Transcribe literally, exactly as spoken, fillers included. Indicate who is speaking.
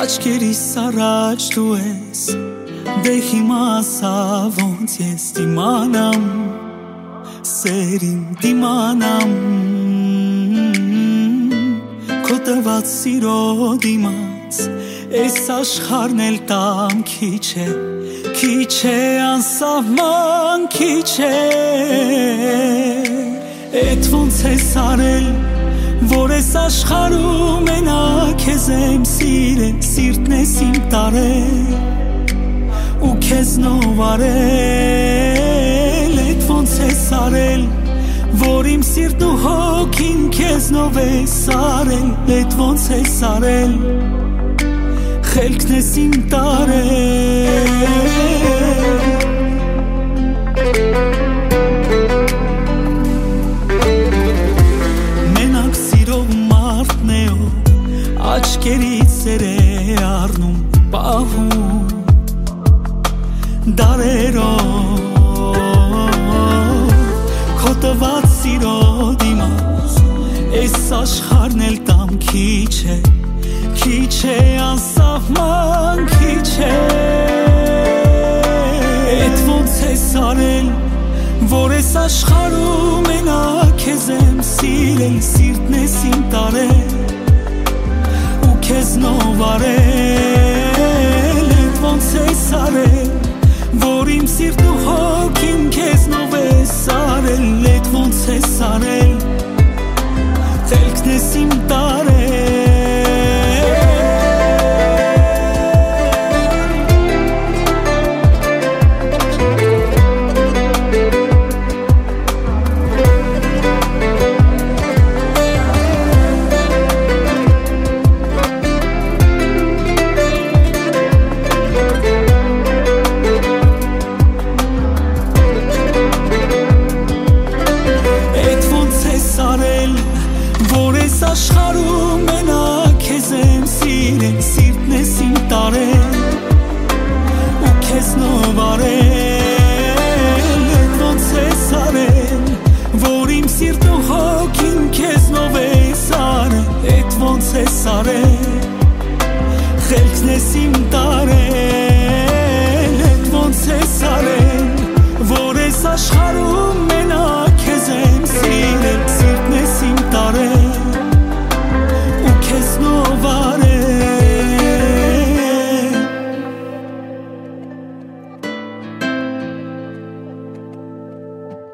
Speaker 1: Աչքերիս առաջ դու ես, դե հիմա ասա ոնց ես դիմանամ, սերին դիմանամ, քո տված սիրո դիմաց, այս աշխարհն էլ տամ քիչ է, քիչ է անսահման քիչ է, էդ ոնց ես արել, որ ես աշխարհում մենակ քեզ եմ սիրել, սիրտն ես իմ տարել ու քեզնով արել, էդ ոնց ես արել, որ իմ սիրտն ու հոգին քեզնով ես արել, էդ ոնց ես արել, խելքն ես իմ տարել աչքերից սեր է առնում պահում դարերով քո տված սիրո դիմաց այս աշխարհն էլ տամ քիչ է քիչ է անսահման քիչ է էդ ոնց ես արել որ այս աշխարհում մենակ քեզ եմ սիրել սիրտն ես իմ տարել քեզնով արել, էդ ոնց ես արել, որ իմ սիրտն ու հոգին քեզնով ես արել, էդ ոնց ես արել, խելքն ես իմ տարել աշխարհում մենակ քեզ եմ սիրել սիրտն ես իմ տարել ու քեզնով արել էդ ոնց ես արել որ իմ սիրտն ու հոգին քեզնով ես արել էդ ոնց ես արել խելքն ես իմ տարել էդ ոնց ես արել որ ես աշխարհում մենակ քեզ եմ սիրել սիրտն ես իմ տարել Քեզնով արել